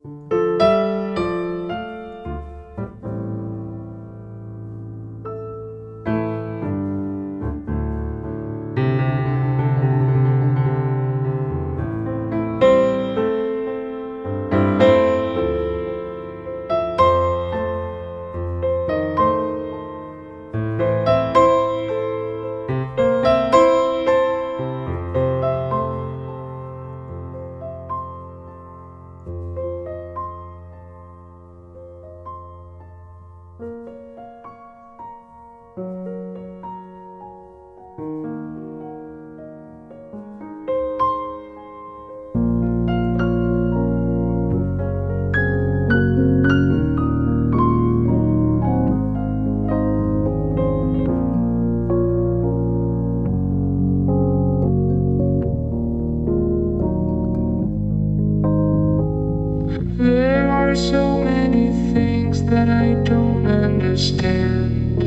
There are so many things that I don't understand.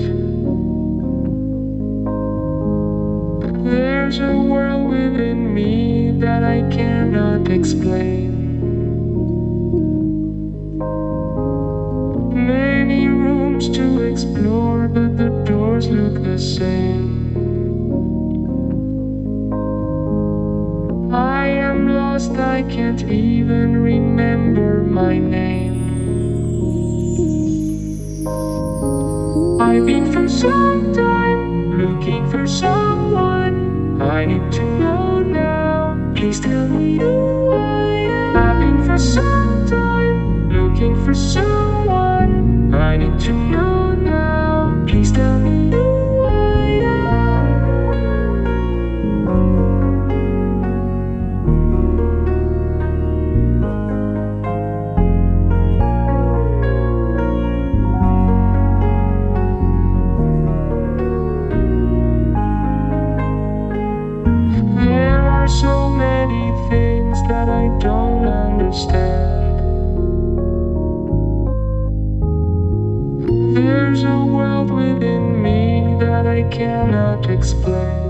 There's a world within me that I cannot explain. Many rooms to explore, but the doors look the same. I am lost, I can't even remember my name. I've been for some time looking for someone I need to know now. Please tell me who I am. I've been for some time looking for someone I need to know now. Please tell me who I am. There are so many things that I don't understand. There's a world within me that I cannot explain.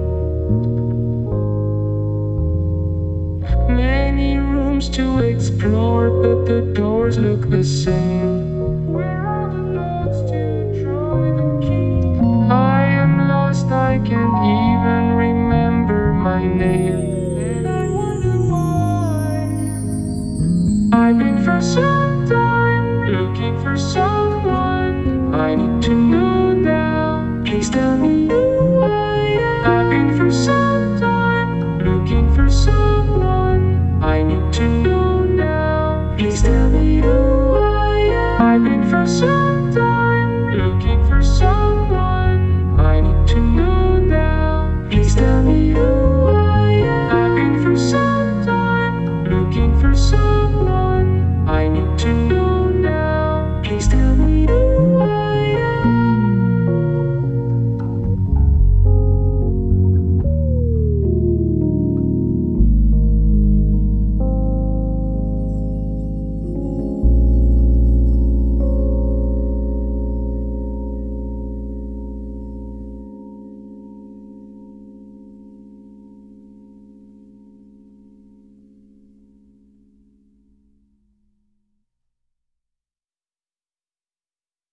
Many rooms to explore, but the doors look the same. Where are the locks to draw the key? I am lost, I can't even remember my name. And I wonder why. I've been for some time looking for someone I need to know now. Please tell me who I am. I've been for some time looking for someone I need to know now. Please tell me.